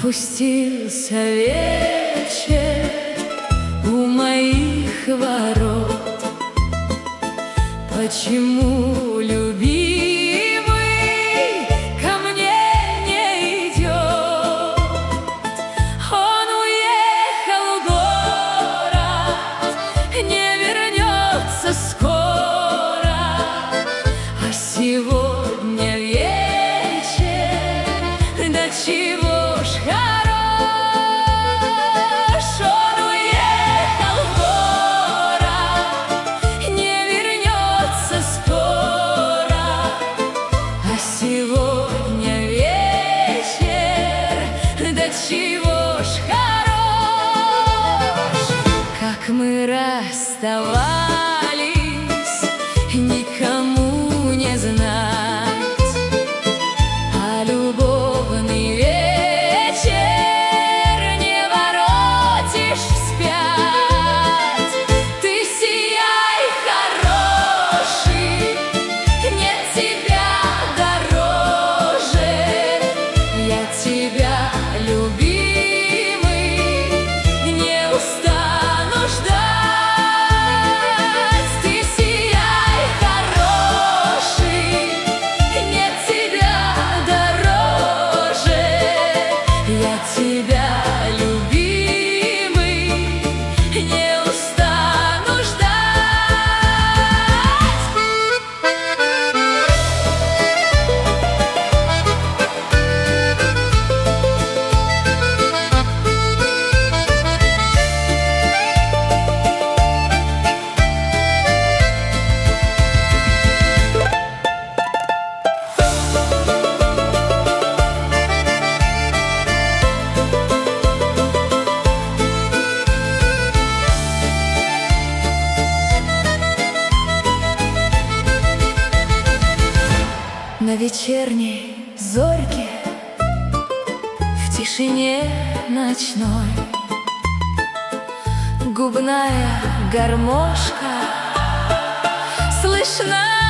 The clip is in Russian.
Опустился вечер у моих ворот. Почему любимый ко мне не идет? Он уехал в город, не вернется скоро, а сегодня вечер, до чего ж хорош. Он уехал в город, не вернется скоро, а сегодня вечер, до чего ж хорош. Как мы расставались, никому не знать, а любовный вечер не воротишь вспять. Ты сияй, хороший, нет тебя дороже. Я тебя, любимый, не устану ждать. Ты сияй, хороший, нет тебя дороже. Я тебя, любимый, не устану ждать. На вечерней зорьке, в тишине ночной, губная гармошка слышна